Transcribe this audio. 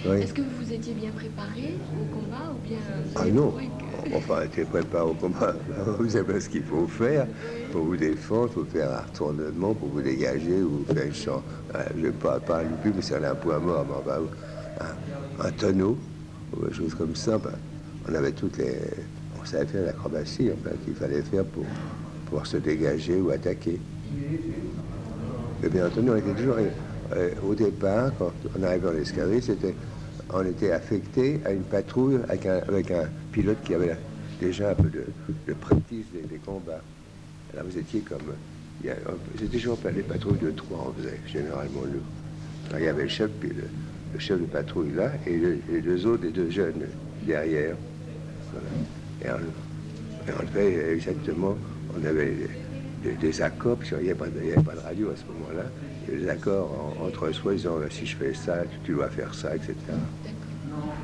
Oui. Est-ce que vous vous étiez bien préparé au combat ou bien vous Ah avez non, trouvé que... enfin, t'es préparé au combat. Vous savez ce qu'il faut faire Oui, pour vous défendre. Il faut faire un retournement pour vous dégager ou faire une chance. Je ne parle pas non plus, mais c'est un point mort. Mais enfin, un tonneau ou des choses comme ça. Ben, on avait toutes les. On savait faire l'acrobatie enfin, qu'il fallait faire pour pouvoir se dégager ou attaquer. Et bien entendu, on était toujours. Au départ, quand on arrivait en escadrille, on était affecté à une patrouille avec un pilote qui avait déjà un peu de practice des combats. Alors vous étiez comme. C'était toujours pas les patrouilles de trois, on faisait généralement nous. Alors, il y avait le chef de patrouille là et deux autres, les deux jeunes derrière. Voilà. Et on fait exactement, on avait des accords, parce qu'il n'y avait pas de radio à ce moment-là, des accords entre soi, disant si je fais ça, tu dois faire ça, etc. d'accord.